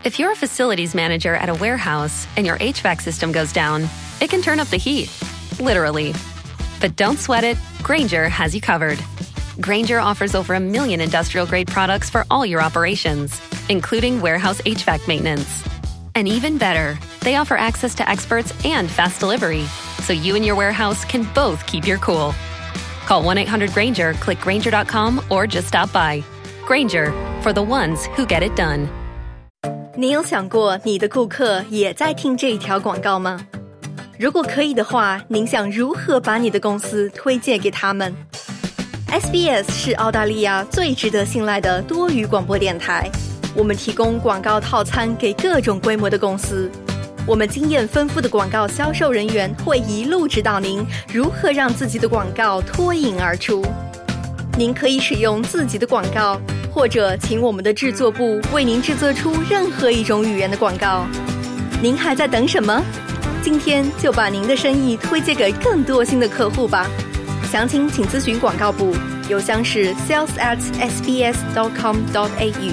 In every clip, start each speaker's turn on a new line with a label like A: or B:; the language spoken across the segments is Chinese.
A: If you're a facilities manager at a warehouse and your HVAC system goes down, it can turn up the heat, literally. But don't sweat it, Grainger has you covered. Grainger offers over 1 million industrial-grade products for all your operations, including warehouse HVAC maintenance. And even better, they offer access to experts and fast delivery, so you and your warehouse can both keep your cool. Call 1-800-GRAINGER, click Grainger.com, or just stop by. Grainger, for the ones who get it done.
B: 你有想过你的顾客也在听这一条广告吗？如果可以的话，您想如何把你的公司推荐给他们？ SBS 是澳大利亚最值得信赖的多语广播电台，我们提供广告套餐给各种规模的公司。我们经验丰富的广告销售人员会一路指导您如何让自己的广告脱颖而出。您可以使用自己的广告，或者请我们的制作部为您制作出任何一种语言的广告。您还在等什么？今天就把您的生意推荐给更多新的客户吧。详情请咨询广告部，邮箱是 sales@sbs.com.au。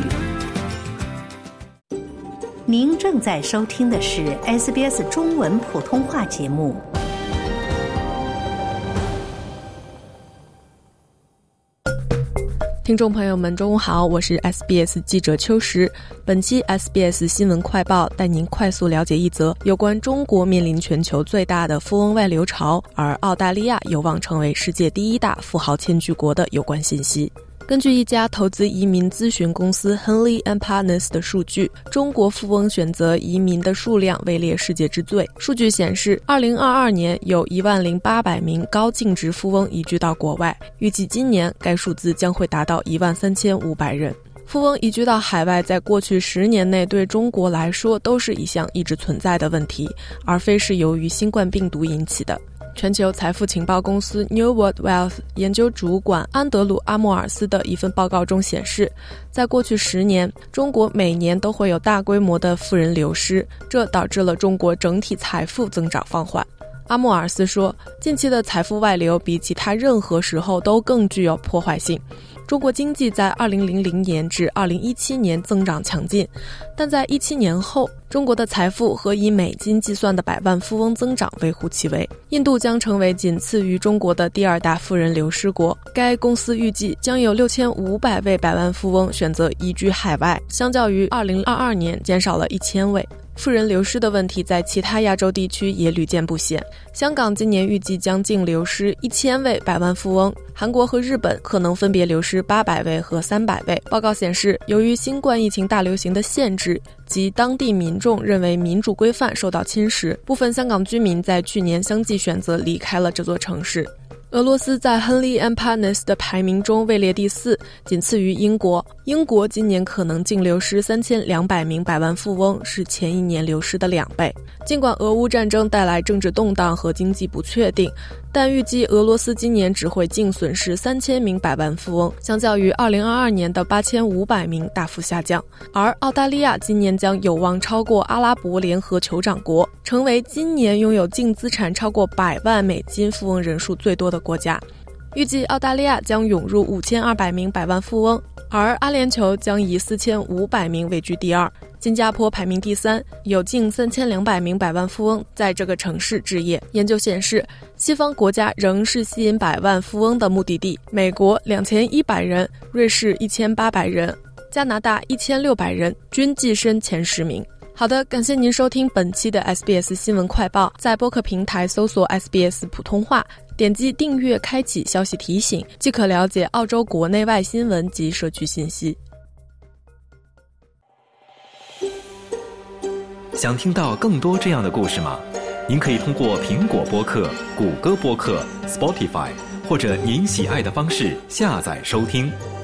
C: 您正在收听的是 SBS 中文普通话节目。
D: 听众朋友们中午好，我是 SBS 记者秋实。本期 SBS 新闻快报带您快速了解一则有关中国面临全球最大的富翁外流潮，而澳大利亚有望成为世界第1大富豪迁居国的有关信息。根据一家投资移民咨询公司 Henley & Partners 的数据，中国富翁选择移民的数量位列世界之最。数据显示2022年有10800名高净值富翁移居到国外，预计今年该数字将会达到13500人。富翁移居到海外在过去10年内对中国来说都是一项一直存在的问题，而非是由于新冠病毒引起的。全球财富情报公司 New World Wealth 研究主管安德鲁·阿莫尔斯的一份报告中显示，在过去10年，中国每年都会有大规模的富人流失，这导致了中国整体财富增长放缓。阿莫尔斯说，近期的财富外流比其他任何时候都更具有破坏性。中国经济在2000年至2017年增长强劲，但在17年后，中国的财富和以美金计算的百万富翁增长微乎其微。印度将成为仅次于中国的第2大富人流失国，该公司预计将有6500位百万富翁选择移居海外，相较于2022年减少了1000位。富人流失的问题在其他亚洲地区也屡见不鲜，香港今年预计将净流失1000位百万富翁，韩国和日本可能分别流失800位和300位。报告显示，由于新冠疫情大流行的限制及当地民众认为民主规范受到侵蚀，部分香港居民在去年相继选择离开了这座城市。俄罗斯在 Henley & Partners 的排名中位列第4，仅次于英国。英国今年可能净流失3200名百万富翁，是前一年流失的2倍。尽管俄乌战争带来政治动荡和经济不确定，但预计俄罗斯今年只会净损失3000名百万富翁，相较于2022年的8500名大幅下降。而澳大利亚今年将有望超过阿拉伯联合酋长国，成为今年拥有净资产超过100万美金富翁人数最多的国家。预计澳大利亚将涌入5200名百万富翁，而阿联酋将以4500名位居第2。新加坡排名第3，有近3200名百万富翁在这个城市置业。研究显示，西方国家仍是吸引百万富翁的目的地，美国2100人，瑞士1800人，加拿大1600人均跻身前10名。好的，感谢您收听本期的 SBS 新闻快报，在播客平台搜索 SBS 普通话，点击订阅开启消息提醒，即可了解澳洲国内外新闻及社区信息。
E: 想听到更多这样的故事吗？您可以通过苹果播客、谷歌播客、Spotify 或者您喜爱的方式下载收听。